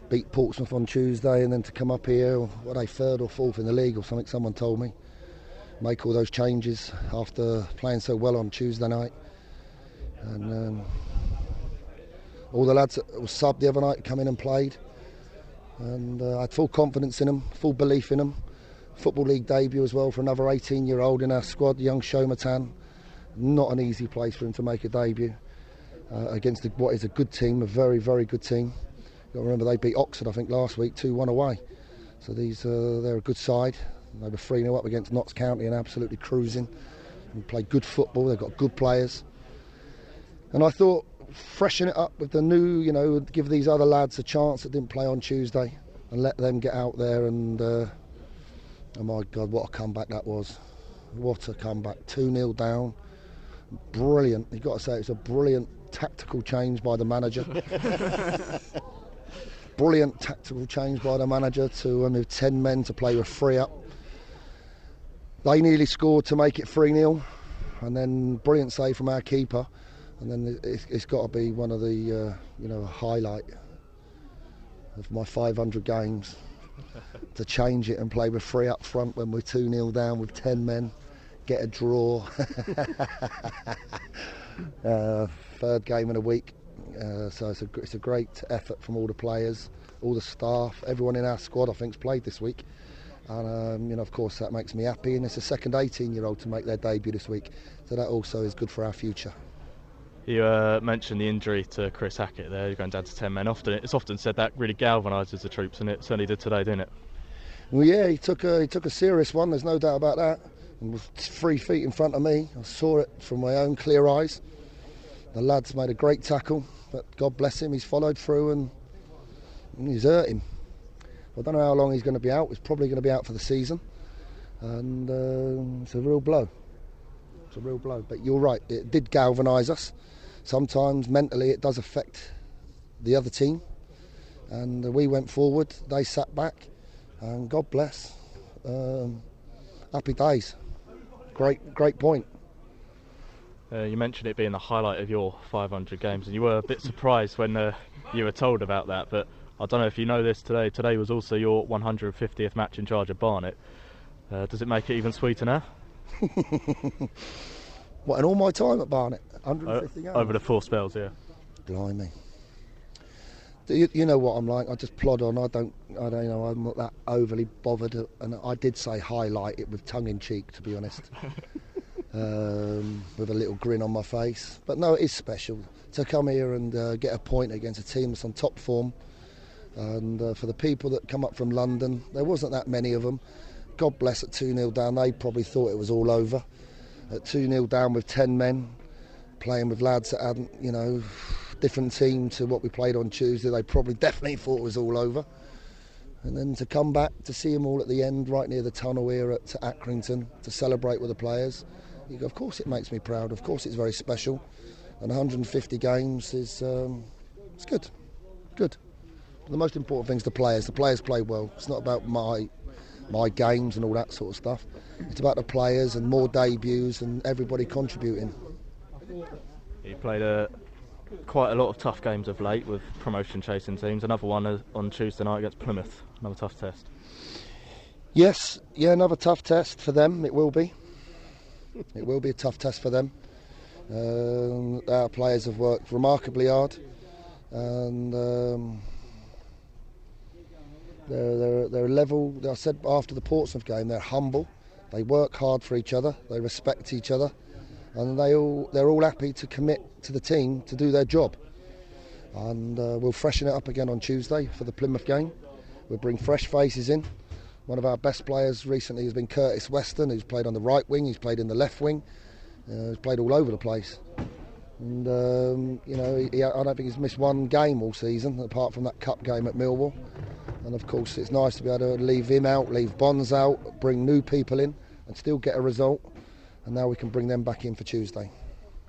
beat Portsmouth on Tuesday, and then to come up here, what are they, third or fourth in the league or something, someone told me. Make all those changes after playing so well on Tuesday night. And all the lads that were subbed the other night come in and played. And I had full confidence in them, full belief in them. Football League debut as well for another 18-year-old in our squad, young Shomatan. Not an easy place for him to make a debut against what is a good team, a very, very good team. You've got to remember they beat Oxford, I think, last week, 2-1 away. So they're a good side. They were 3-0 up against Notts County and absolutely cruising. And played good football, they've got good players. And I thought, freshen it up with the new, give these other lads a chance that didn't play on Tuesday and let them get out there and, oh my God, what a comeback that was. What a comeback, 2-0 down. Brilliant, you've got to say it's a brilliant tactical change by the manager. Brilliant tactical change by the manager to move 10 men to play with 3 up. They nearly scored to make it 3-0 and then brilliant save from our keeper. And then it's got to be one of the, highlight of my 500 games to change it and play with 3 up front when we're 2-0 down with 10 men, get a draw. Third game in a week. So it's a great effort from all the players, all the staff, everyone in our squad I think's played this week. And, of course that makes me happy. And it's the second 18-year-old to make their debut this week. So that also is good for our future. You mentioned the injury to Chris Hackett there, you're going down to 10 men. It's often said that really galvanises the troops, and it certainly did today, didn't it? Well, yeah, he took a serious one, there's no doubt about that. He was 3 feet in front of me, I saw it from my own clear eyes. The lads made a great tackle, but God bless him, he's followed through and he's hurt him. I don't know how long he's going to be out, he's probably going to be out for the season. And it's a real blow. It's a real blow, but you're right, it did galvanise us. Sometimes mentally it does affect the other team, and we went forward, they sat back, and God bless. Happy days. Great point. You mentioned it being the highlight of your 500 games, and you were a bit surprised when you were told about that, but I don't know if you know this, today was also your 150th match in charge of Barnet. Does it make it even sweeter now? What, in all my time at Barnet? 150 games? Over the 4 spells, yeah. Blimey. You know what I'm like, I just plod on, I'm not that overly bothered, and I did say highlight it with tongue in cheek, to be honest. With a little grin on my face. But no, it is special to come here and get a point against a team that's on top form. And for the people that come up from London, there wasn't that many of them. God bless, at 2-0 down, they probably thought it was all over. At 2-0 down with 10 men, playing with lads that hadn't, different team to what we played on Tuesday, they probably definitely thought it was all over. And then to come back, to see them all at the end, right near the tunnel here at Accrington, to celebrate with the players, of course it makes me proud, of course it's very special. And 150 games is it's good. But the most important thing is the players play well. It's not about my games and all that sort of stuff. It's about the players and more debuts and everybody contributing. You played quite a lot of tough games of late with promotion chasing teams. Another one on Tuesday night against Plymouth. Another tough test. Yes, another tough test for them. It will be. It will be a tough test for them. Our players have worked remarkably hard, and they're level. I said after the Portsmouth game, they're humble. They work hard for each other. They respect each other, and they're all happy to commit to the team to do their job. And we'll freshen it up again on Tuesday for the Plymouth game. We'll bring fresh faces in. One of our best players recently has been Curtis Weston, who's played on the right wing. He's played in the left wing. He's played all over the place. And I don't think he's missed one game all season apart from that cup game at Millwall. And of course it's nice to be able to leave him out, leave Bonds out, bring new people in and still get a result. And now we can bring them back in for Tuesday.